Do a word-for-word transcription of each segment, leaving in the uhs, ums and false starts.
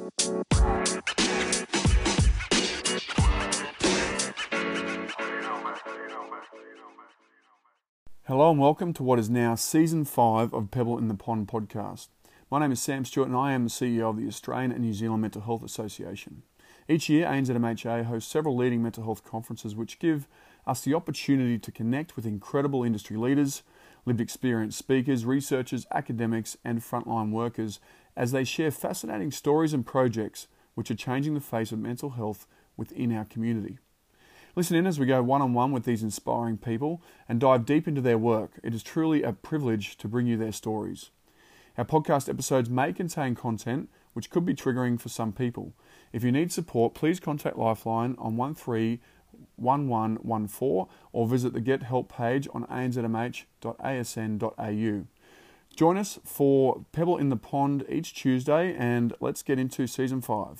Hello and welcome to what is now Season five of Pebble in the Pond podcast. My name is Sam Stewart and I am the C E O of the Australian and New Zealand Mental Health Association. Each year, A N Z M H A hosts several leading mental health conferences which give us the opportunity to connect with incredible industry leaders, lived experience speakers, researchers, academics and frontline workers as they share fascinating stories and projects which are changing the face of mental health within our community. Listen in as we go one-on-one with these inspiring people and dive deep into their work. It is truly a privilege to bring you their stories. Our podcast episodes may contain content which could be triggering for some people. If you need support, please contact Lifeline on one three one one one four or visit the Get Help page on a n z m h dot a s n dot a u. Join us for Pebble in the Pond each Tuesday and let's get into Season five.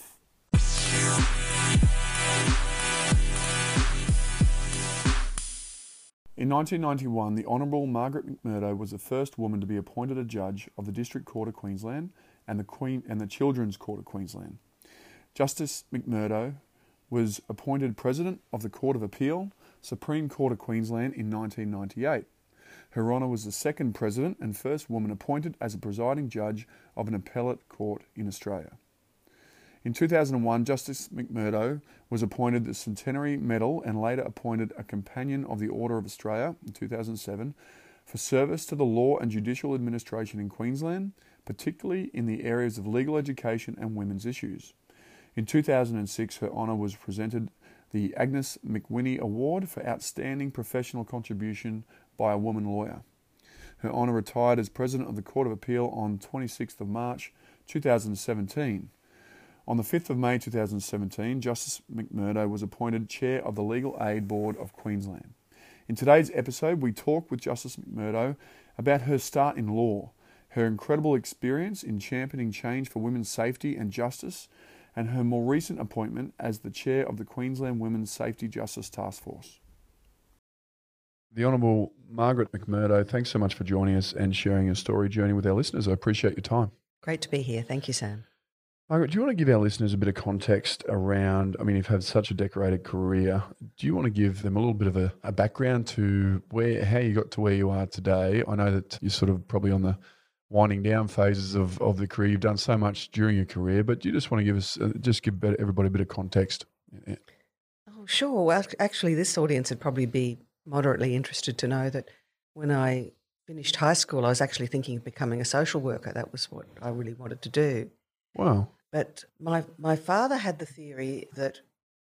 In nineteen ninety-one, the Honourable Margaret McMurdo was the first woman to be appointed a judge of the District Court of Queensland and the Queen and the Children's Court of Queensland. Justice McMurdo was appointed President of the Court of Appeal, Supreme Court of Queensland in nineteen ninety-eight. Her Honour was the second President and first woman appointed as a presiding judge of an appellate court in Australia. In two thousand one, Justice McMurdo was appointed the Centenary Medal and later appointed a Companion of the Order of Australia in two thousand seven for service to the law and judicial administration in Queensland, particularly in the areas of legal education and women's issues. In two thousand six, her honour was presented the Agnes McWhinney Award for Outstanding Professional Contribution by a woman lawyer. Her honour retired as President of the Court of Appeal on twenty-sixth of March two thousand seventeen. On the fifth of May two thousand seventeen, Justice McMurdo was appointed Chair of the Legal Aid Board of Queensland. In today's episode, we talk with Justice McMurdo about her start in law, her incredible experience in championing change for women's safety and justice, and her more recent appointment as the Chair of the Queensland Women's Safety Justice Task Force. The Honourable Margaret McMurdo, thanks so much for joining us and sharing your story journey with our listeners. I appreciate your time. Great to be here. Thank you, Sam. Margaret, do you want to give our listeners a bit of context around, I mean, you've had such a decorated career. Do you want to give them a little bit of a, a background to where, how you got to where you are today? I know that you're sort of probably on the winding down phases of, of the career. You've done so much during your career, but do you just want to give us, uh, just give everybody a bit of context? Oh, sure. Well, actually, this audience would probably be moderately interested to know that when I finished high school, I was actually thinking of becoming a social worker. That was what I really wanted to do. Wow. But my my father had the theory that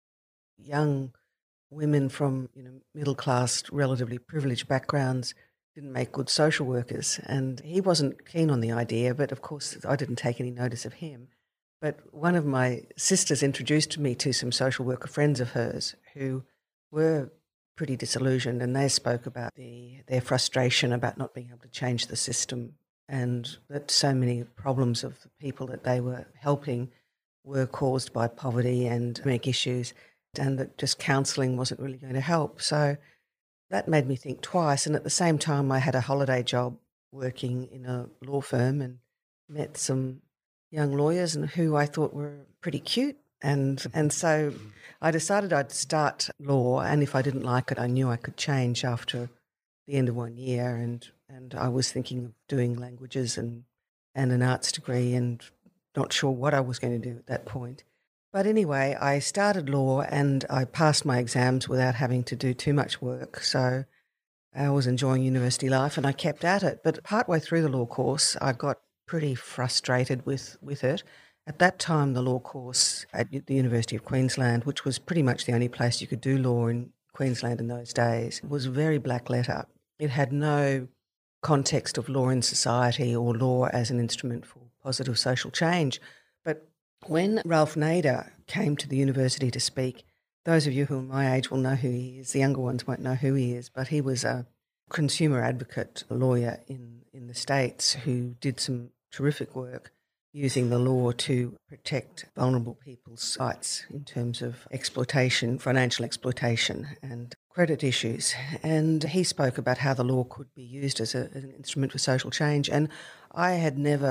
young women from you know middle class, relatively privileged backgrounds didn't make good social workers, and he wasn't keen on the idea. But of course, I didn't take any notice of him. But one of my sisters introduced me to some social worker friends of hers who were pretty disillusioned, and they spoke about the their frustration about not being able to change the system, and that so many problems of the people that they were helping were caused by poverty and economic issues, and that just counselling wasn't really going to help. So that made me think twice. And at the same time, I had a holiday job working in a law firm and met some young lawyers and who I thought were pretty cute. And and so I decided I'd start law, and if I didn't like it, I knew I could change after the end of one year. And, and I was thinking of doing languages and, and an arts degree and not sure what I was going to do at that point. But anyway, I started law and I passed my exams without having to do too much work. So I was enjoying university life and I kept at it. But partway through the law course, I got pretty frustrated with, with it. At that time, the law course at the University of Queensland, which was pretty much the only place you could do law in Queensland in those days, was very black letter. It had no context of law in society or law as an instrument for positive social change. But when Ralph Nader came to the university to speak, those of you who are my age will know who he is. The younger ones won't know who he is, but he was a consumer advocate lawyer in, in the States who did some terrific work using the law to protect vulnerable people's rights in terms of exploitation, financial exploitation and credit issues. And he spoke about how the law could be used as, a, as an instrument for social change. And I had never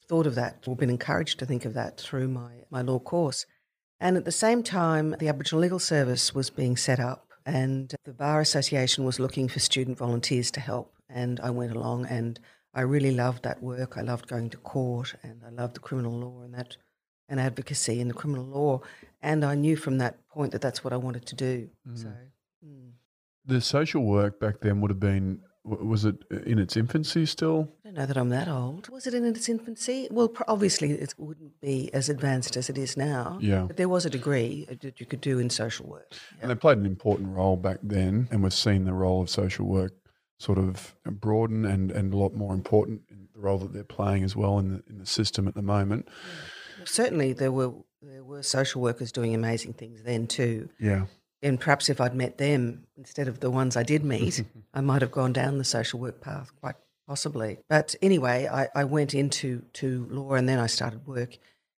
thought of that or been encouraged to think of that through my, my law course. And at the same time, the Aboriginal Legal Service was being set up and the Bar Association was looking for student volunteers to help. And I went along and I really loved that work. I loved going to court and I loved the criminal law and that and advocacy in the criminal law. And I knew from that point that that's what I wanted to do. Mm. So, mm. The social work back then would have been, was it in its infancy still? I don't know that I'm that old. Was it in its infancy? Well, obviously it wouldn't be as advanced as it is now. Yeah. But there was a degree that you could do in social work. Yeah. And they played an important role back then, and we've seen the role of social work sort of broaden and, and a lot more important in the role that they're playing as well in the in the system at the moment. Yeah. Certainly there were there were social workers doing amazing things then too. Yeah. And perhaps if I'd met them instead of the ones I did meet, I might have gone down the social work path, quite possibly. But anyway, I, I went into to law and then I started work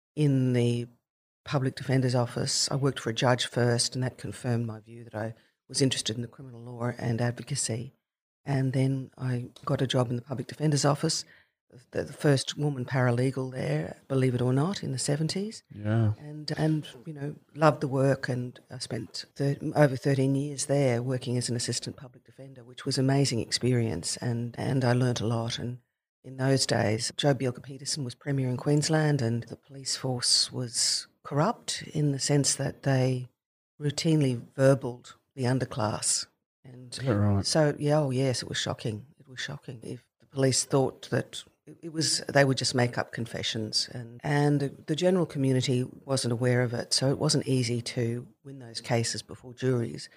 in the Public Defender's Office. I worked for a judge first and that confirmed my view that I was interested in the criminal law and advocacy. And then I got a job in the Public Defender's Office, the, the first woman paralegal there, believe it or not, in the seventies. Yeah. And, and you know, loved the work and I spent thir- over thirteen years there working as an assistant public defender, which was an amazing experience and, and I learnt a lot. And in those days, Joe Bjelke-Petersen was Premier in Queensland and the police force was corrupt in the sense that they routinely verbaled the underclass. And Is that right? so, yeah, oh yes, it was shocking. It was shocking. If the police thought that it, it was, they would just make up confessions and, and the, the general community wasn't aware of it. So it wasn't easy to win those cases before juries.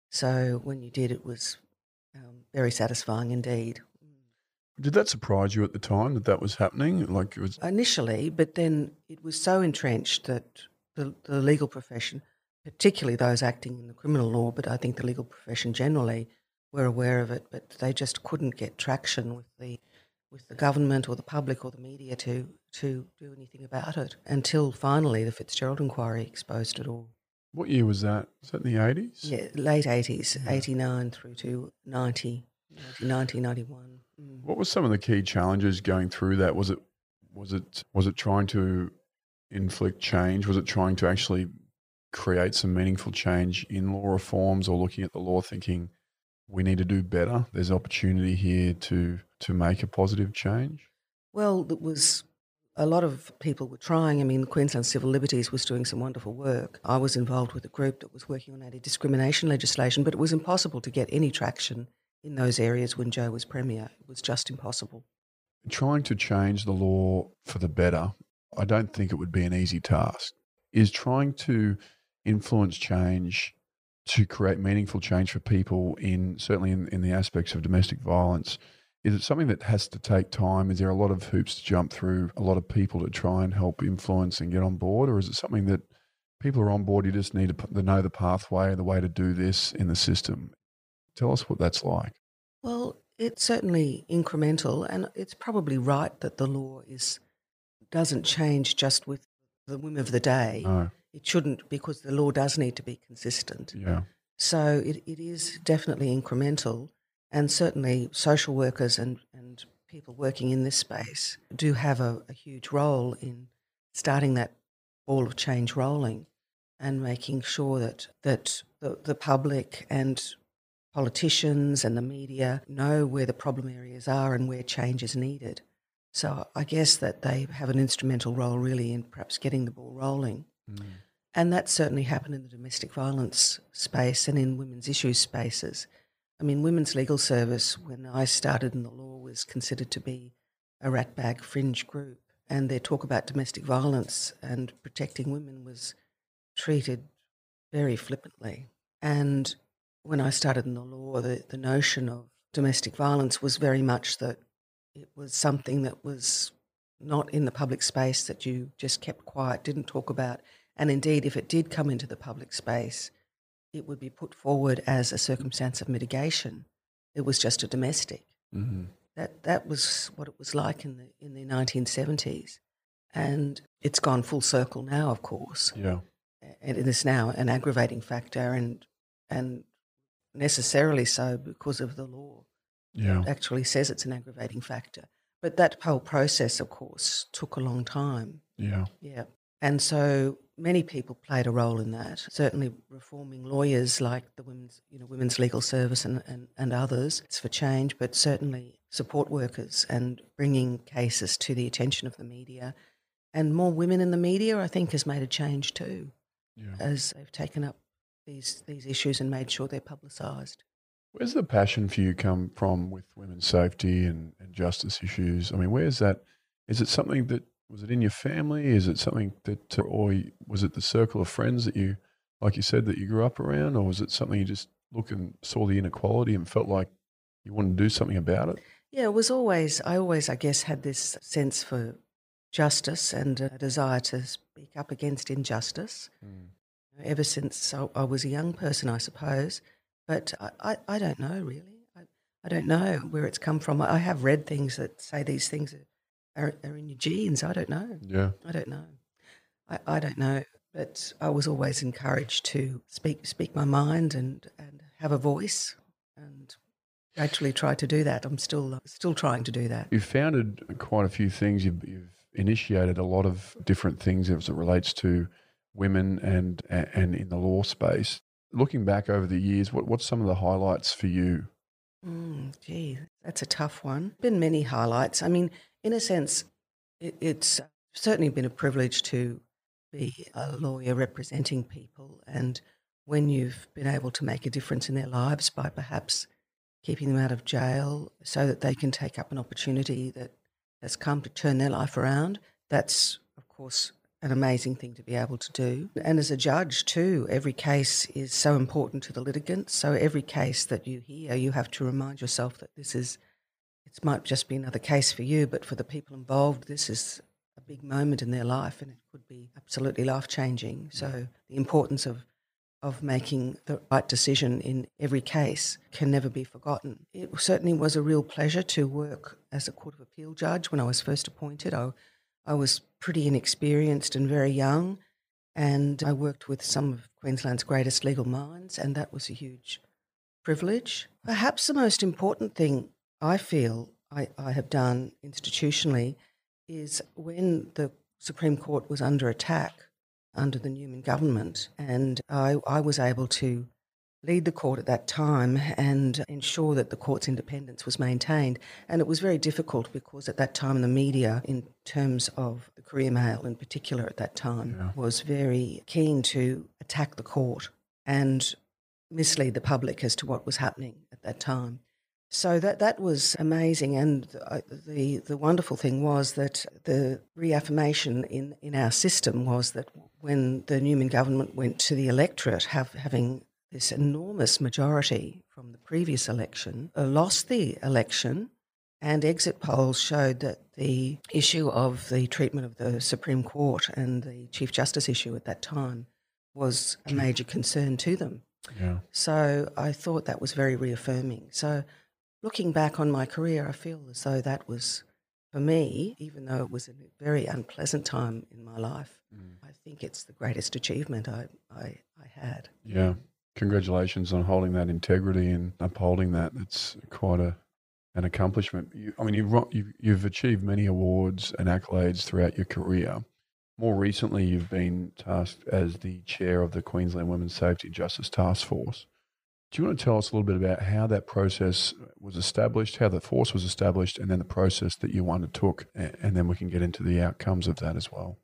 So when you did, it was um, very satisfying indeed. Did that surprise you at the time that that was happening? Like it was Initially, but then it was so entrenched that the, the legal profession, particularly those acting in the criminal law, but I think the legal profession generally were aware of it, but they just couldn't get traction with the with the government or the public or the media to to do anything about it until finally the Fitzgerald inquiry exposed it all. What year was that? Was that in the eighties? Yeah, late eighties, yeah. eighty-nine through to ninety, ninety, ninety-one. Mm. What were some of the key challenges going through that? Was it was it was it trying to inflict change? Was it trying to actually create some meaningful change in law reforms or looking at the law thinking we need to do better? There's opportunity here to to make a positive change? Well, it was a lot of people were trying. I mean, Queensland Civil Liberties was doing some wonderful work. I was involved with a group that was working on anti-discrimination legislation, but it was impossible to get any traction in those areas when Joe was Premier. It was just impossible. Trying to change the law for the better, I don't think it would be an easy task. Is trying to influence change to create meaningful change for people in certainly in, in the aspects of domestic violence, is it something that has to take time? Is there a lot of hoops to jump through, a lot of people to try and help influence and get on board? Or is it something that people are on board, you just need to, to know the pathway, the way to do this in the system? Tell us what that's like. Well, it's certainly incremental and it's probably right that the law is doesn't change just with the whim of the day. No. It shouldn't, because the law does need to be consistent. Yeah. So it, it is definitely incremental, and certainly social workers and, and people working in this space do have a, a huge role in starting that ball of change rolling and making sure that, that the, the public and politicians and the media know where the problem areas are and where change is needed. So I guess that they have an instrumental role really in perhaps getting the ball rolling. Mm. And that certainly happened in the domestic violence space and in women's issues spaces. I mean, Women's Legal Service, when I started in the law, was considered to be a ratbag fringe group. And their talk about domestic violence and protecting women was treated very flippantly. And when I started in the law, the, the notion of domestic violence was very much that it was something that was not in the public space, that you just kept quiet, didn't talk about. And indeed, if it did come into the public space, it would be put forward as a circumstance of mitigation. It was just a domestic. Mm-hmm. That that was what it was like in the in the nineteen seventies. And it's gone full circle now, of course. Yeah. And it is now an aggravating factor and and necessarily so because of the law. Yeah. It actually says it's an aggravating factor. But that whole process, of course, took a long time. Yeah. Yeah. And so many people played a role in that. Certainly reforming lawyers like the Women's, you know, Women's Legal Service and, and, and others it's for change, but certainly support workers and bringing cases to the attention of the media. And more women in the media, I think, has made a change too, Yeah. as they've taken up these these issues and made sure they're publicised. Where's the passion for you come from with women's safety and, and justice issues? I mean, where's that? Is it something that, was it in your family? Is it something that, or was it the circle of friends that you, like you said, that you grew up around? Or was it something you just looked and saw the inequality and felt like you wanted to do something about it? Yeah, it was always, I always, I guess, had this sense for justice and a desire to speak up against injustice. Mm. Ever since I, I was a young person, I suppose. But I, I, I don't know, really. I, I don't know where it's come from. I have read things that say these things are, are, are in your genes. I don't know. Yeah. I don't know. I, I don't know. But I was always encouraged to speak speak my mind and, and have a voice, and actually try to do that. I'm still still trying to do that. You've founded quite a few things. You've, you've initiated a lot of different things as it relates to women and and in the law space. Looking back over the years, what what's some of the highlights for you? Mm, gee, that's a tough one. Been many highlights. I mean, in a sense, it, it's certainly been a privilege to be a lawyer representing people, and when you've been able to make a difference in their lives by perhaps keeping them out of jail so that they can take up an opportunity that has come to turn their life around, that's, of course, an amazing thing to be able to do. And as a judge too, every case is so important to the litigants. So every case that you hear, you have to remind yourself that this is, it might just be another case for you, but for the people involved, this is a big moment in their life, and it could be absolutely life-changing. So the importance of of making the right decision in every case can never be forgotten. It certainly was a real pleasure to work as a Court of Appeal judge when I was first appointed. I, I was pretty inexperienced and very young, and I worked with some of Queensland's greatest legal minds, and that was a huge privilege. Perhaps the most important thing I feel I, I have done institutionally is when the Supreme Court was under attack under the Newman government, and I, I was able to lead the court at that time and ensure that the court's independence was maintained. And it was very difficult because at that time the media, in terms of the Courier Mail in particular at that time, yeah. was very keen to attack the court and mislead the public as to what was happening at that time. So that that was amazing, and the, the the wonderful thing was that the reaffirmation in, in our system was that when the Newman government went to the electorate, have, having this enormous majority from the previous election, uh, lost the election, and exit polls showed that the issue of the treatment of the Supreme Court and the Chief Justice issue at that time was a major concern to them. Yeah. So I thought that was very reaffirming. So looking back on my career, I feel as though that was, for me, even though it was a very unpleasant time in my life, mm. I think it's the greatest achievement I, I, I had. Yeah. Congratulations on holding that integrity and upholding that. It's quite a an accomplishment. You, I mean, you've, you've, you've achieved many awards and accolades throughout your career. More recently, you've been tasked as the chair of the Queensland Women's Safety and Justice Task Force. Do you want to tell us a little bit about how that process was established, how the force was established, and then the process that you undertook, and then we can get into the outcomes of that as well?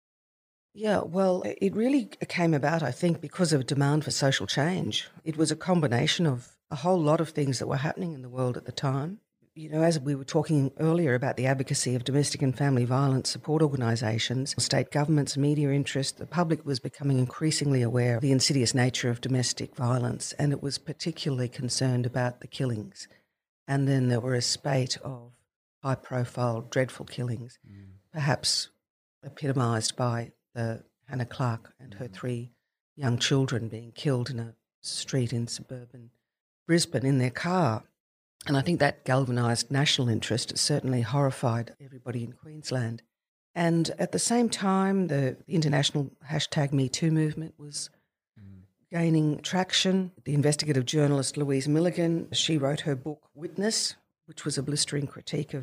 Yeah, well, it really came about, I think, because of a demand for social change. It was a combination of a whole lot of things that were happening in the world at the time. You know, as we were talking earlier about the advocacy of domestic and family violence support organisations, state governments, media interest, the public was becoming increasingly aware of the insidious nature of domestic violence, and it was particularly concerned about the killings. And then there were a spate of high-profile, dreadful killings, mm. perhaps epitomised by the Hannah Clark and her three young children being killed in a street in suburban Brisbane in their car. And I think that galvanised national interest. It certainly horrified everybody in Queensland. And at the same time, the international hashtag Me Too movement was mm. gaining traction. The investigative journalist Louise Milligan, she wrote her book Witness, which was a blistering critique of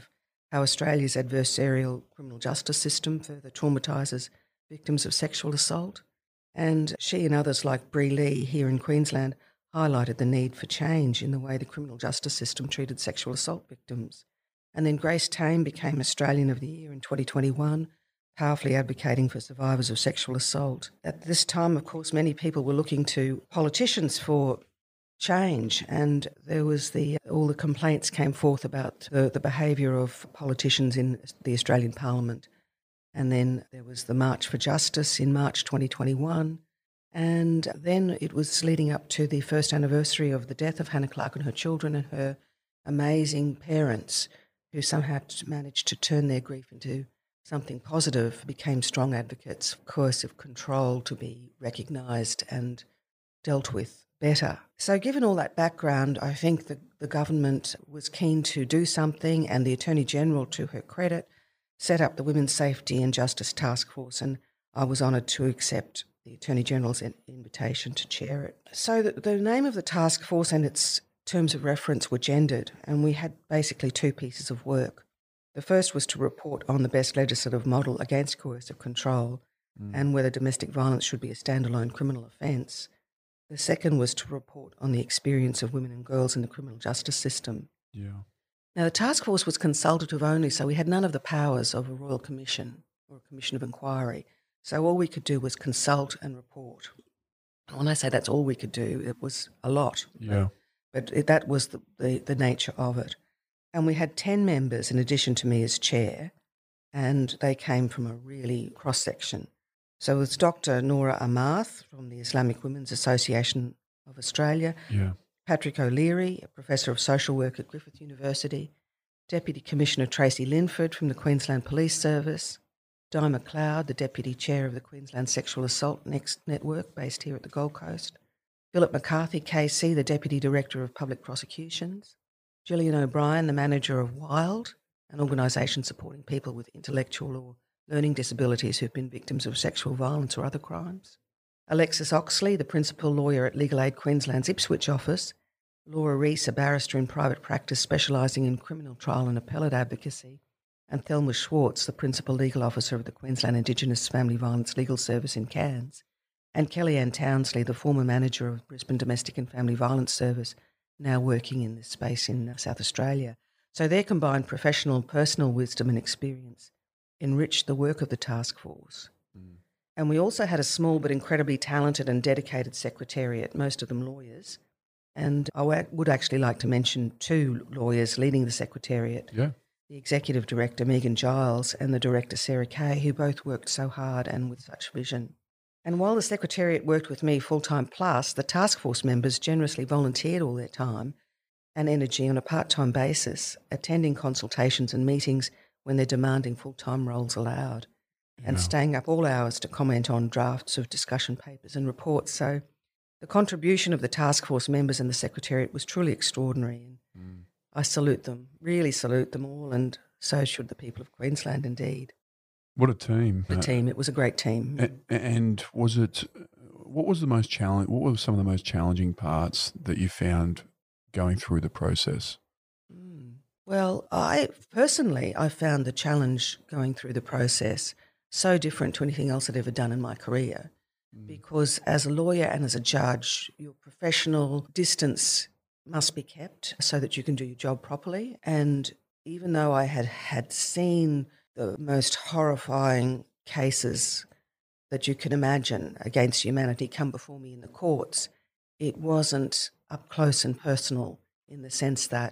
how Australia's adversarial criminal justice system further traumatises victims of sexual assault. And she and others like Bree Lee here in Queensland highlighted the need for change in the way the criminal justice system treated sexual assault victims. And then Grace Tame became Australian of the Year in twenty twenty-one, powerfully advocating for survivors of sexual assault. At this time, of course, many people were looking to politicians for change, and there was the all the complaints came forth about the, the behaviour of politicians in the Australian Parliament. And then there was the March for Justice in March twenty twenty-one. And then it was leading up to the first anniversary of the death of Hannah Clark and her children and her amazing parents, who somehow managed to turn their grief into something positive, became strong advocates for coercive control to be recognised and dealt with better. So given all that background, I think the, the government was keen to do something, and the Attorney-General, to her credit, set up the Women's Safety and Justice Task Force, and I was honoured to accept the Attorney-General's invitation to chair it. So the, the name of the task force and its terms of reference were gendered, and we had basically two pieces of work. The first was to report on the best legislative model against coercive control mm. and whether domestic violence should be a standalone criminal offence. The second was to report on the experience of women and girls in the criminal justice system. Yeah. Now, the task force was consultative only, so we had none of the powers of a royal commission or a commission of inquiry. So all we could do was consult and report. When I say that's all we could do, it was a lot. Yeah. But, but it, that was the, the, the nature of it. And we had ten members in addition to me as chair, and they came from a really cross-section. So it was Doctor Noura Amath from the Islamic Women's Association of Australia, yeah. Patrick O'Leary, a Professor of Social Work at Griffith University, Deputy Commissioner Tracy Linford from the Queensland Police Service, Di McLeod, the Deputy Chair of the Queensland Sexual Assault Next Network based here at the Gold Coast, Philip McCarthy, K C, the Deputy Director of Public Prosecutions, Gillian O'Brien, the Manager of WILD, an organisation supporting people with intellectual or learning disabilities who've been victims of sexual violence or other crimes, Alexis Oxley, the Principal Lawyer at Legal Aid Queensland's Ipswich office, Laura Rees, a barrister in private practice specialising in criminal trial and appellate advocacy, and Thelma Schwartz, the Principal Legal Officer of the Queensland Indigenous Family Violence Legal Service in Cairns, and Kellyanne Townsley, the former manager of Brisbane Domestic and Family Violence Service, now working in this space in South Australia. So their combined professional and personal wisdom and experience enriched the work of the task force. Mm. And we also had a small but incredibly talented and dedicated secretariat, most of them lawyers. And I would actually like to mention two lawyers leading the secretariat. Yeah. The Executive Director, Megan Giles, and the Director, Sarah Kay, who both worked so hard and with such vision. And while the Secretariat worked with me full-time plus, the task force members generously volunteered all their time and energy on a part-time basis, attending consultations and meetings when their demanding full-time roles allowed, and Yeah. staying up all hours to comment on drafts of discussion papers and reports. So the contribution of the task force members and the Secretariat was truly extraordinary. And mm. I salute them, really salute them all, and so should the people of Queensland indeed. What a team. A team. It was a great team. And, and was it, what was the most challenge, what were some of the most challenging parts that you found going through the process? Mm. Well, I personally, I found the challenge going through the process so different to anything else I'd ever done in my career. Mm. Because as a lawyer and as a judge, your professional distance must be kept so that you can do your job properly. And even though I had had seen the most horrifying cases that you can imagine against humanity come before me in the courts, it wasn't up close and personal in the sense that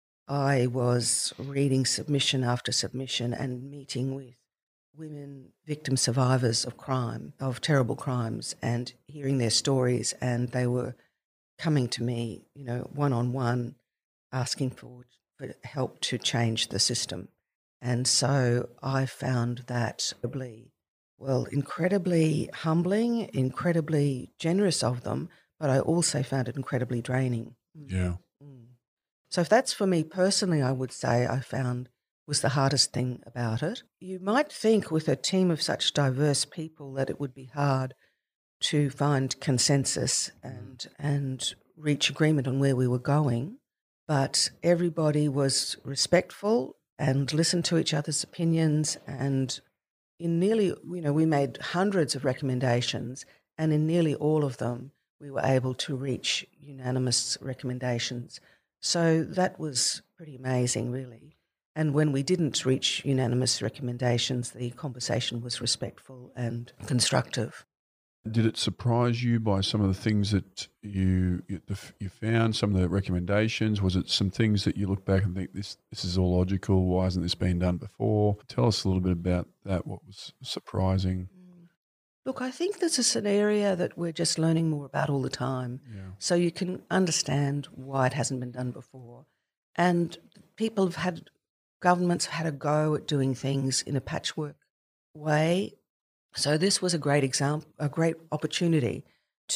I was reading submission after submission and meeting with women, victim survivors of crime, of terrible crimes, and hearing their stories, and they were coming to me, you know, one-on-one, asking for, for help to change the system. And so I found that, well, incredibly humbling, incredibly generous of them, but I also found it incredibly draining. Yeah. Mm. So if that's for me personally, I would say I found was the hardest thing about it. You might think with a team of such diverse people that it would be hard to find consensus and and reach agreement on where we were going, but everybody was respectful. and listened to each other's opinions. And in nearly, you know, we made hundreds of recommendations, and in nearly all of them, we were able to reach unanimous recommendations. So that was pretty amazing, really. And when we didn't reach unanimous recommendations, the conversation was respectful and constructive. Did it surprise you by some of the things that you you, the f- you found, some of the recommendations? Was it some things that you look back and think, this this is all logical, why hasn't this been done before? Tell us a little bit about that, what was surprising. Mm. Look, I think this is an area that we're just learning more about all the time. Yeah. So you can understand why it hasn't been done before. And people have had, governments have had a go at doing things in a patchwork way. So this was a great example, a great opportunity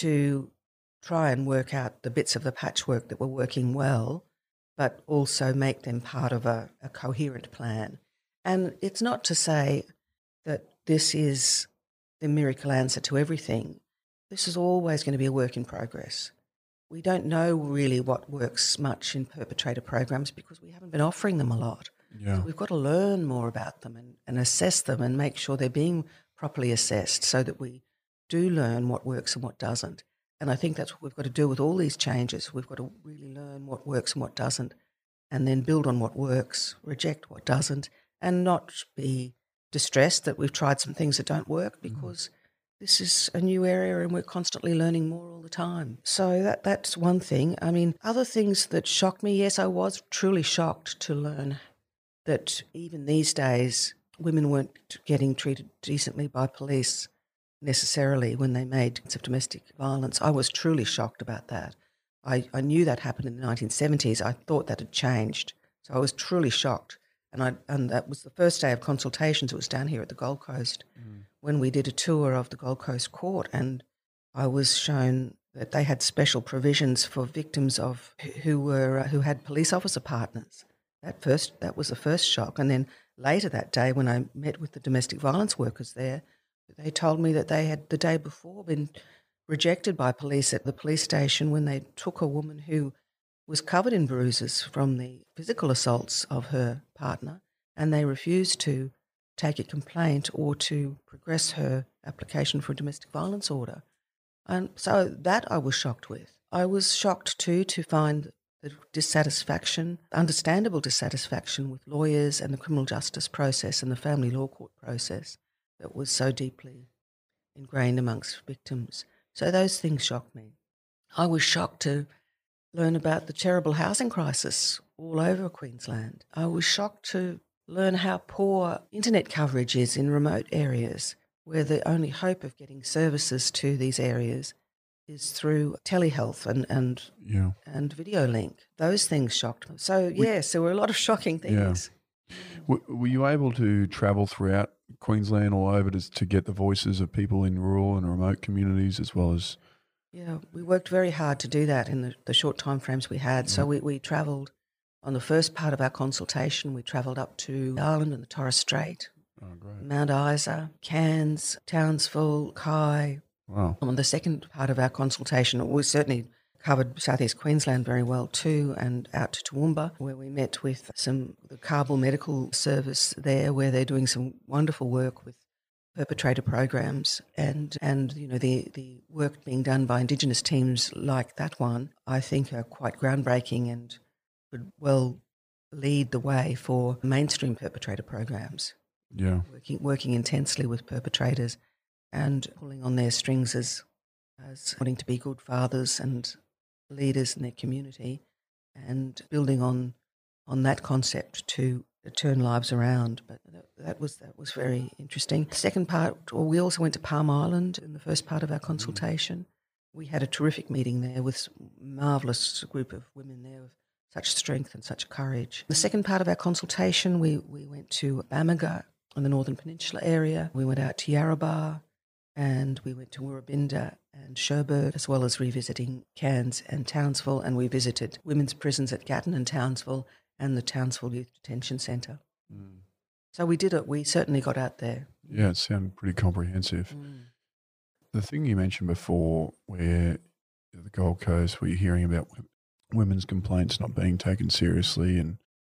to try and work out the bits of the patchwork that were working well, but also make them part of a, a coherent plan. And it's not to say that this is the miracle answer to everything. This is always going to be a work in progress. We don't know really what works much in perpetrator programs because we haven't been offering them a lot. Yeah. So we've got to learn more about them and, and assess them and make sure they're being properly assessed so that we do learn what works and what doesn't. And I think that's what we've got to do with all these changes. We've got to really learn what works and what doesn't, and then build on what works, reject what doesn't, and not be distressed that we've tried some things that don't work because this is a new area and we're constantly learning more all the time. So that that's one thing. I mean, other things that shocked me, yes, I was truly shocked to learn that even these days women weren't getting treated decently by police necessarily when they made acts of domestic violence. I was truly shocked about that. I, I knew that happened in the nineteen seventies. I thought that had changed. So I was truly shocked. And I and that was the first day of consultations. It was down here at the Gold Coast mm. when we did a tour of the Gold Coast Court, and I was shown that they had special provisions for victims of who were uh, who had police officer partners. That first that was the first shock. And then later that day, when I met with the domestic violence workers there, they told me that they had the day before been rejected by police at the police station when they took a woman who was covered in bruises from the physical assaults of her partner, and they refused to take a complaint or to progress her application for a domestic violence order. And so that I was shocked with. I was shocked too to find the dissatisfaction, understandable dissatisfaction with lawyers and the criminal justice process and the family law court process that was so deeply ingrained amongst victims. So those things shocked me. I was shocked to learn about the terrible housing crisis all over Queensland. I was shocked to learn how poor internet coverage is in remote areas where the only hope of getting services to these areas is through telehealth and and, yeah. and video link. Those things shocked me. So, we, yes, there were a lot of shocking things. Yeah. Were, were you able to travel throughout Queensland all over to, to get the voices of people in rural and remote communities as well as... Yeah, we worked very hard to do that in the, the short time frames we had. So we, we travelled on the first part of our consultation, we travelled up to Ireland and the Torres Strait, oh, great. Mount Isa, Cairns, Townsville, Kai. Wow. On the second part of our consultation, we certainly covered southeast Queensland very well too, and out to Toowoomba, where we met with some the Kabul Medical Service there, where they're doing some wonderful work with perpetrator programs, and and you know the the work being done by Indigenous teams like that one, I think are quite groundbreaking and would well lead the way for mainstream perpetrator programs. Yeah, working working intensely with perpetrators and pulling on their strings as as wanting to be good fathers and leaders in their community, and building on on that concept to turn lives around. But that, that was that was very interesting. The second part, well, we also went to Palm Island in the first part of our consultation. We had a terrific meeting there with a marvellous group of women there with such strength and such courage. The second part of our consultation, we, we went to Bamaga in the Northern Peninsula area. We went out to Yarrabah, and we went to Woorabinda and Sherbrooke, as well as revisiting Cairns and Townsville, and we visited women's prisons at Gatton and Townsville and the Townsville Youth Detention Centre. Mm. So we did it. We certainly got out there. Yeah, it sounded pretty comprehensive. Mm. The thing you mentioned before, where the Gold Coast, where you're hearing about women's complaints not being taken seriously, and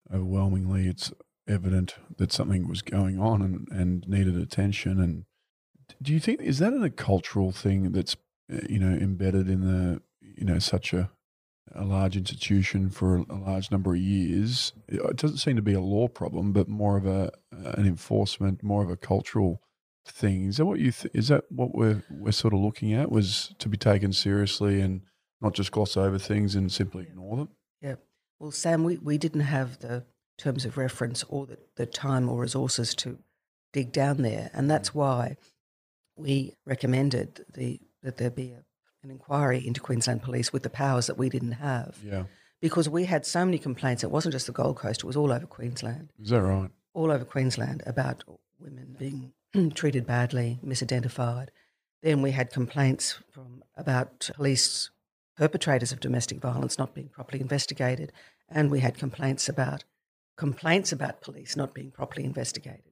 overwhelmingly it's evident that something was going on and, and needed attention. And do you think, is that a cultural thing that's, uh, you know, embedded in the, you know, such a, a large institution for a, a large number of years? It doesn't seem to be a law problem, but more of a an enforcement, more of a cultural thing. Is that what you? Th- is that what we're we're sort of looking at? Was to be taken seriously and not just gloss over things and simply ignore them? Yeah. Well, Sam, we, we didn't have the terms of reference or the, the time or resources to dig down there, and that's why we recommended the that there be a, an inquiry into Queensland Police with the powers that we didn't have. Yeah. Because we had so many complaints. It wasn't just the Gold Coast, it was all over Queensland. Is that right? All over Queensland about women being treated badly, misidentified. Then we had complaints from about police perpetrators of domestic violence not being properly investigated, and we had complaints about complaints about police not being properly investigated.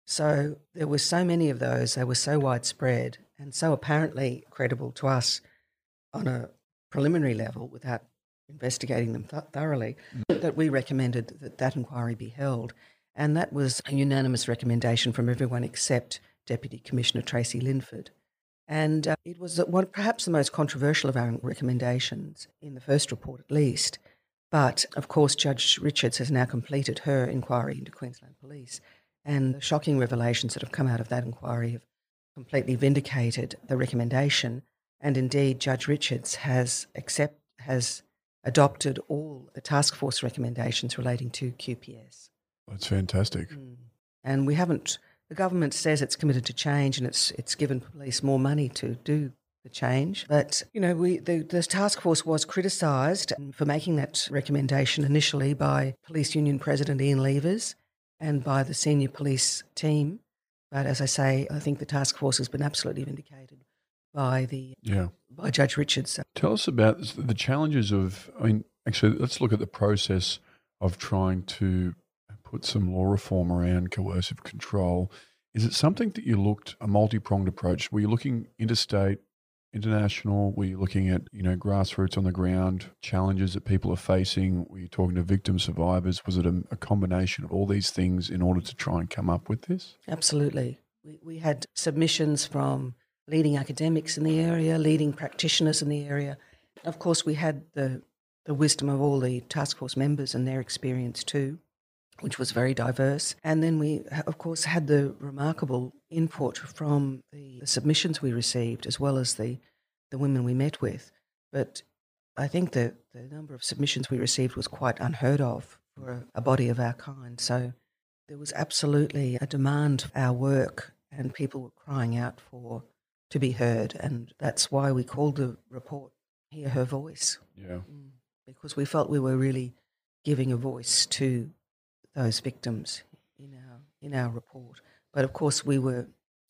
So there were so many of those, they were so widespread and so apparently credible to us on a preliminary level without investigating them th- thoroughly, mm. that we recommended that that inquiry be held. And that was a unanimous recommendation from everyone except Deputy Commissioner Tracy Linford. And uh, it was one, perhaps the most controversial of our recommendations, in the first report at least. But, of course, Judge Richards has now completed her inquiry into Queensland Police, and the shocking revelations that have come out of that inquiry have completely vindicated the recommendation. And indeed, Judge Richards has accept, has adopted all the task force recommendations relating to Q P S. That's fantastic. Mm. And we haven't, the government says it's committed to change and it's it's given police more money to do the change. But, you know, we the, the task force was criticised for making that recommendation initially by Police Union President Ian Levers and by the senior police team. But as I say, I think the task force has been absolutely vindicated by the yeah. by Judge Richards. Tell us about the challenges of, I mean, actually, let's look at the process of trying to put some law reform around coercive control. Is it something that you looked, a multi-pronged approach? Were you looking interstate, international? Were you looking at, you know, grassroots on the ground, challenges that people are facing? Were you talking to victim survivors? Was it a, a combination of all these things in order to try and come up with this? Absolutely. We, we had submissions from leading academics in the area, leading practitioners in the area. Of course, we had the, the wisdom of all the task force members and their experience too, which was very diverse. And then we, of course, had the remarkable input from the submissions we received as well as the, the women we met with. But I think the, the number of submissions we received was quite unheard of for a, a body of our kind. So there was absolutely a demand for our work and people were crying out for to be heard. And that's why we called the report Hear Her Voice. Yeah. Mm, because we felt we were really giving a voice to those victims in our in our report. But of course we were,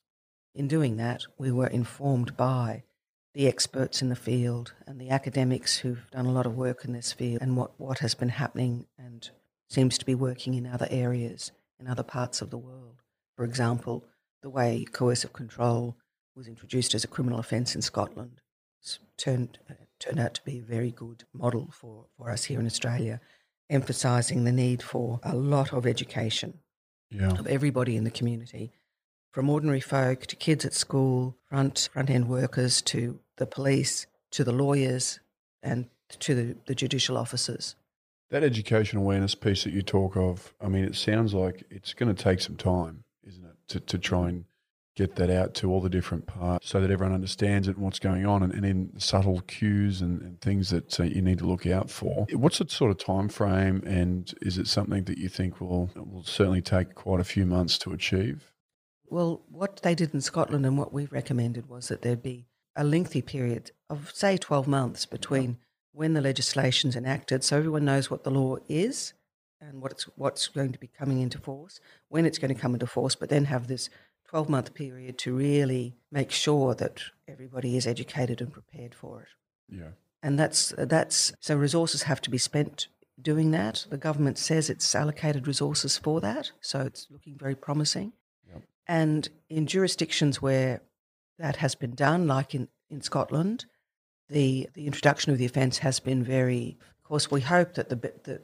in doing that, we were informed by the experts in the field and the academics who've done a lot of work in this field and what, what has been happening and seems to be working in other areas, in other parts of the world. For example, the way coercive control was introduced as a criminal offence in Scotland. It's turned, uh, turned out to be a very good model for, for us here in Australia, emphasising the need for a lot of education yeah. of everybody in the community, from ordinary folk to kids at school, front front-end workers to the police, to the lawyers and to the, the judicial officers. That education awareness piece that you talk of, I mean, it sounds like it's going to take some time, isn't it, to, to try and get that out to all the different parts so that everyone understands it and what's going on, and, and in subtle cues and, and things that uh, you need to look out for. What's the sort of time frame, and is it something that you think will will certainly take quite a few months to achieve? Well, what they did in Scotland and what we recommended was that there'd be a lengthy period of, say, twelve months between when the legislation's enacted, so everyone knows what the law is and what it's, what's going to be coming into force, when it's going to come into force, but then have this twelve-month period to really make sure that everybody is educated and prepared for it. Yeah. And that's, that's so resources have to be spent doing that. The government says it's allocated resources for that, so it's looking very promising. Yep. And in jurisdictions where that has been done, like in, in Scotland, the, the introduction of the offence has been very, of course, we hope that the that, that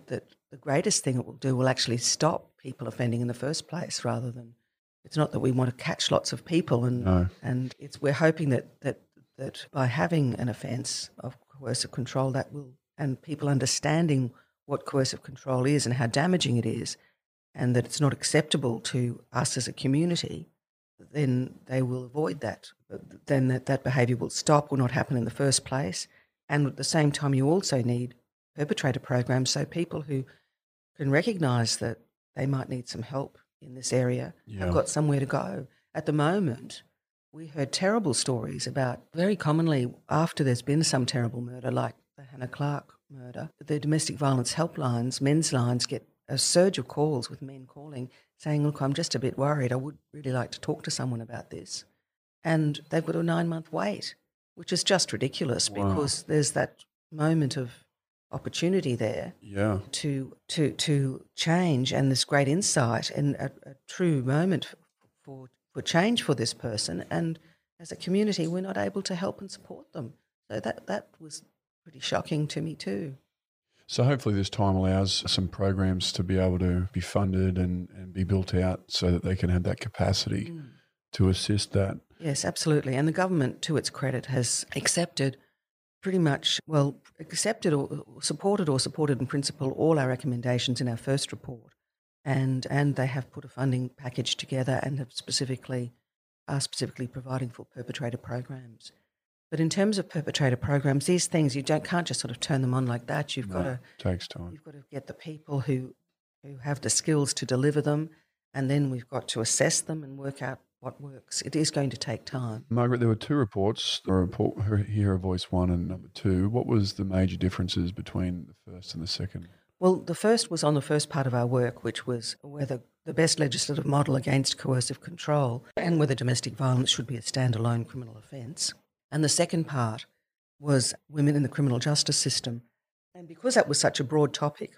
the greatest thing it will do will actually stop people offending in the first place, rather than, it's not that we want to catch lots of people, and No. and it's we're hoping that that that by having an offence of coercive control, that will, and people understanding what coercive control is and how damaging it is, and that it's not acceptable to us as a community, then they will avoid that. Then that, that behaviour will stop, will not happen in the first place. And at the same time, you also need perpetrator programs, so people who can recognise that they might need some help in this area Yeah. have got somewhere to go. At the moment, we heard terrible stories about, very commonly after there's been some terrible murder like the Hannah Clark murder, the domestic violence helplines, men's lines, get a surge of calls with men calling saying, look, I'm just a bit worried, I would really like to talk to someone about this. And they've got a nine-month wait, which is just ridiculous. Wow. Because there's that moment of opportunity there Yeah. to to to change, and this great insight and a, a true moment for for change for this person. And as a community, we're not able to help and support them. So that that was pretty shocking to me too. So hopefully this time allows some programs to be able to be funded and, and be built out so that they can have that capacity Mm. to assist that. Yes, absolutely. And the government, to its credit, has accepted pretty much, well, accepted or supported or supported in principle all our recommendations in our first report. And and they have put a funding package together and have specifically, are specifically providing for perpetrator programs. But in terms of perpetrator programs, these things, you don't can't just sort of turn them on like that. You've got No, to takes time. You've got to get the people who who have the skills to deliver them, and then we've got to assess them and work out what works. It is going to take time. Margaret, there were two reports, the report Hear Her Voice one and number two. What was the major differences between the first and the second? Well, the first was on the first part of our work, which was whether the best legislative model against coercive control and whether domestic violence should be a standalone criminal offence. And the second part was women in the criminal justice system. And because that was such a broad topic,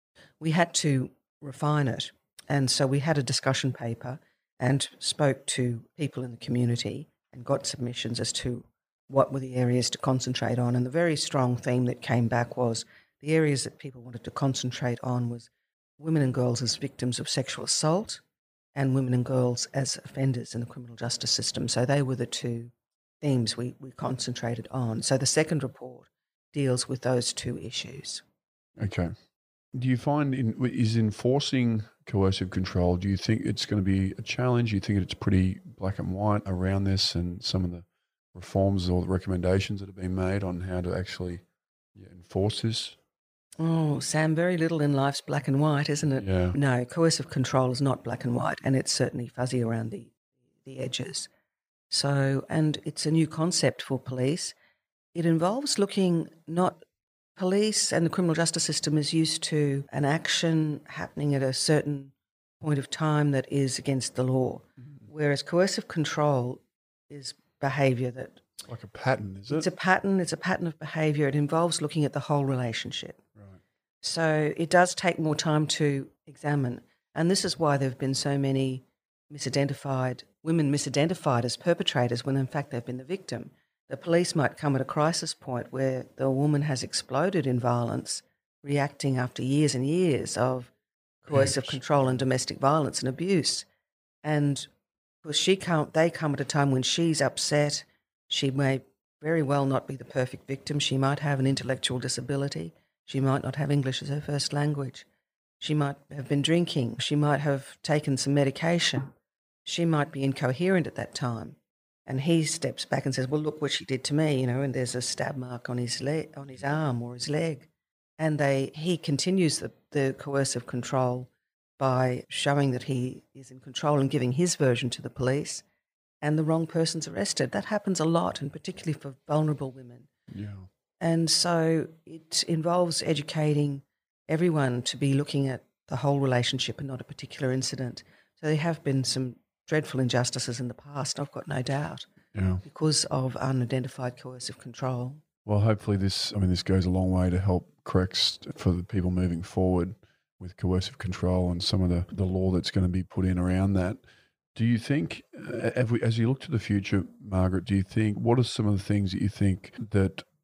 we had to refine it. And so we had a discussion paper and spoke to people in the community and got submissions as to what were the areas to concentrate on. And the very strong theme that came back was the areas that people wanted to concentrate on was women and girls as victims of sexual assault and women and girls as offenders in the criminal justice system. So they were the two themes we, we concentrated on. So the second report deals with those two issues. Okay. Do you find, in, is enforcing coercive control, do you think it's going to be a challenge? Do you think it's pretty black and white around this and some of the reforms or the recommendations that have been made on how to actually yeah, enforce this? Oh, Sam, very little in life's black and white, isn't it? Yeah. No, coercive control is not black and white, and it's certainly fuzzy around the, the edges. So, and it's a new concept for police. It involves looking not, police and the criminal justice system is used to an action happening at a certain point of time that is against the law, whereas coercive control is behaviour that, It's like a pattern, is it? it's a pattern, it's a pattern of behaviour. It involves looking at the whole relationship. Right. So it does take more time to examine. And this is why there have been so many misidentified, women misidentified as perpetrators when in fact they've been the victim. The police might come at a crisis point where the woman has exploded in violence, reacting after years and years of coercive Yes. control and domestic violence and abuse. And because she can't, they come at a time when she's upset, she may very well not be the perfect victim. She might have an intellectual disability. She might not have English as her first language. She might have been drinking. She might have taken some medication. She might be incoherent at that time. And he steps back and says, well, look what she did to me, you know, and there's a stab mark on his leg, on his arm or his leg. And they he continues the, the coercive control by showing that he is in control and giving his version to the police, and the wrong person's arrested. That happens a lot, and particularly for vulnerable women. Yeah. And so it involves educating everyone to be looking at the whole relationship and not a particular incident. So there have been some dreadful injustices in the past, I've got no doubt, Yeah. because of unidentified coercive control. Well, hopefully this, I mean, this goes a long way to help correct for the people moving forward with coercive control and some of the, the law that's going to be put in around that. Do you think, uh, as, we, as you look to the future, Margaret, do you think, what are some of the things that you think that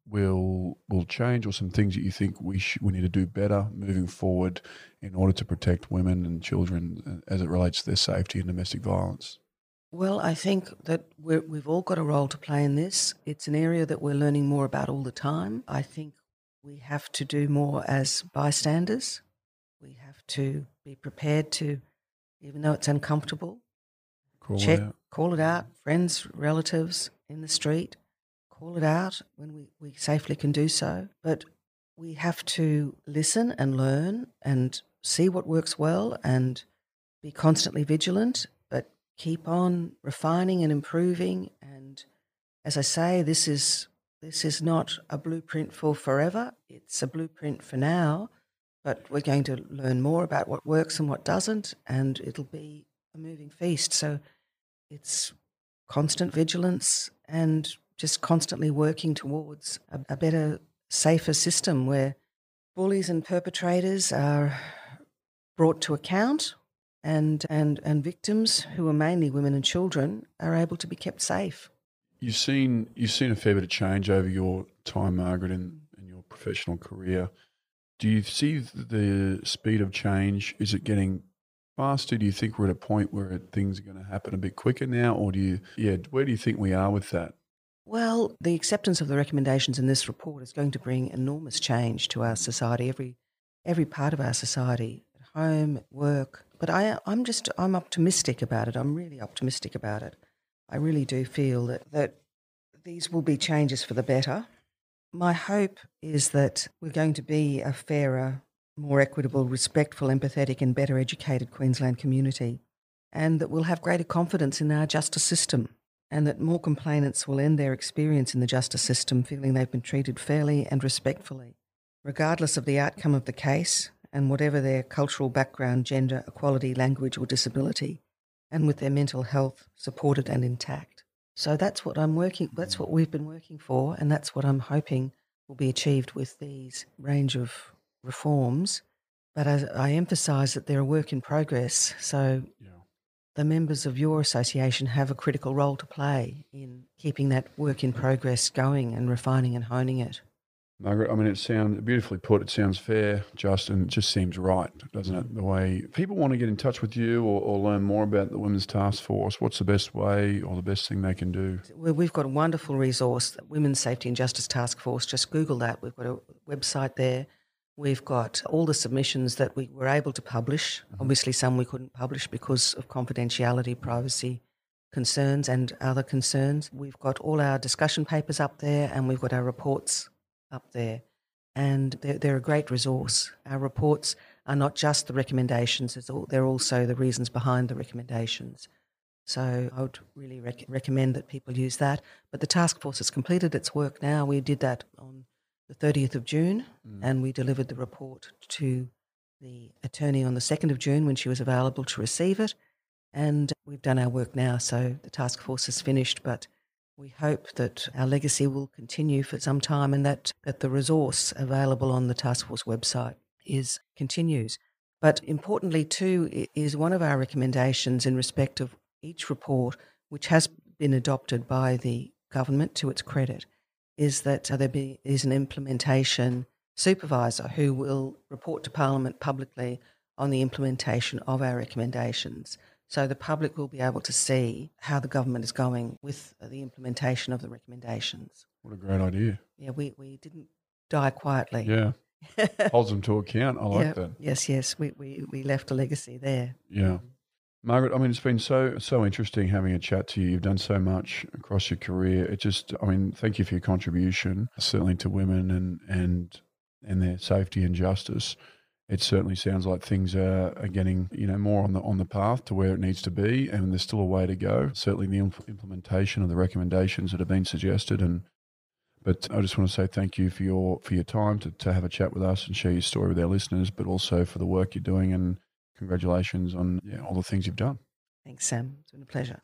will will change, or some things that you think we sh- we need to do better moving forward in order to protect women and children as it relates to their safety and domestic violence? Well, I think that we're, we've all got a role to play in this. It's an area that we're learning more about all the time. I think we have to do more as bystanders. We have to be prepared to, even though it's uncomfortable, Call check, it out. call it out, friends, relatives in the street, call it out when we, we safely can do so. But we have to listen and learn and see what works well and be constantly vigilant, but keep on refining and improving. And as I say, this is this is not a blueprint for forever. It's a blueprint for now, but we're going to learn more about what works and what doesn't, and it'll be a moving feast. So it's constant vigilance and just constantly working towards a, a better, safer system where bullies and perpetrators are brought to account, and, and, and victims, who are mainly women and children, are able to be kept safe. You've seen you've seen a fair bit of change over your time, Margaret, in, in your professional career. Do you see the speed of change? Is it getting faster? Do you think we're at a point where things are going to happen a bit quicker now, or do you? Yeah, where do you think we are with that? Well, the acceptance of the recommendations in this report is going to bring enormous change to our society, every every part of our society, at home, at work. But I, I'm just I'm optimistic about it. I'm really optimistic about it. I really do feel that, that these will be changes for the better. My hope is that we're going to be a fairer, more equitable, respectful, empathetic and better educated Queensland community, and that we'll have greater confidence in our justice system, and that more complainants will end their experience in the justice system feeling they've been treated fairly and respectfully, regardless of the outcome of the case and whatever their cultural background, gender, equality, language or disability, and with their mental health supported and intact. So that's what I'm working, that's what we've been working for, and that's what I'm hoping will be achieved with these range of reforms. But I, I emphasise that they're a work in progress, so yeah. The members of your association have a critical role to play in keeping that work in progress going and refining and honing it. Margaret, I mean, it sounds beautifully put. It sounds fair, just, and it just seems right, doesn't it? The way people want to get in touch with you or, or learn more about the Women's Task Force, what's the best way or the best thing they can do? Well, we've got a wonderful resource, the Women's Safety and Justice Task Force. Just Google that. We've got a website there. We've got all the submissions that we were able to publish. Mm-hmm. Obviously, some we couldn't publish because of confidentiality, privacy concerns and other concerns. We've got all our discussion papers up there, and we've got our reports up there, and they're, they're a great resource. Our reports are not just the recommendations, it's all, they're also the reasons behind the recommendations. So I would really rec- recommend that people use that. But the task force has completed its work now. We did that on the thirtieth of June, mm. and we delivered the report to the attorney on the second of June when she was available to receive it. And we've done our work now, so the task force is finished, but we hope that our legacy will continue for some time, and that, that the resource available on the task force website is continues. But importantly too is one of our recommendations in respect of each report, which has been adopted by the government to its credit, is that there be, is an implementation supervisor who will report to Parliament publicly on the implementation of our recommendations. So the public will be able to see how the government is going with the implementation of the recommendations. What a great idea. Yeah, we, we didn't die quietly. Yeah. Holds them to account. I like yeah, that. Yes, yes. We, we, we left a legacy there. Yeah. Margaret, I mean, it's been so so interesting having a chat to you. You've done so much across your career. It just, I mean, thank you for your contribution, certainly to women and and, and their safety and justice. It certainly sounds like things are, are getting, you know, more on the on the path to where it needs to be, and there's still a way to go. Certainly the imp- implementation of the recommendations that have been suggested. And but I just want to say thank you for your for your time to, to have a chat with us and share your story with our listeners, but also for the work you're doing, and congratulations on yeah, all the things you've done. Thanks, Sam. It's been a pleasure.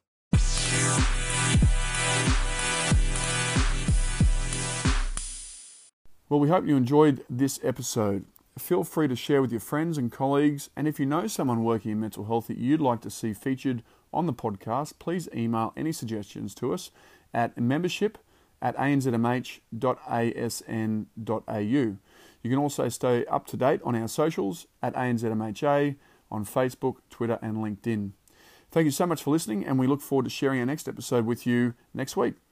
Well, we hope you enjoyed this episode. Feel free to share with your friends and colleagues, and if you know someone working in mental health that you'd like to see featured on the podcast, please email any suggestions to us at membership at a n z m h dot a s n dot a u. You can also stay up to date on our socials at A N Z M H A on Facebook, Twitter and LinkedIn. Thank you so much for listening, and we look forward to sharing our next episode with you next week.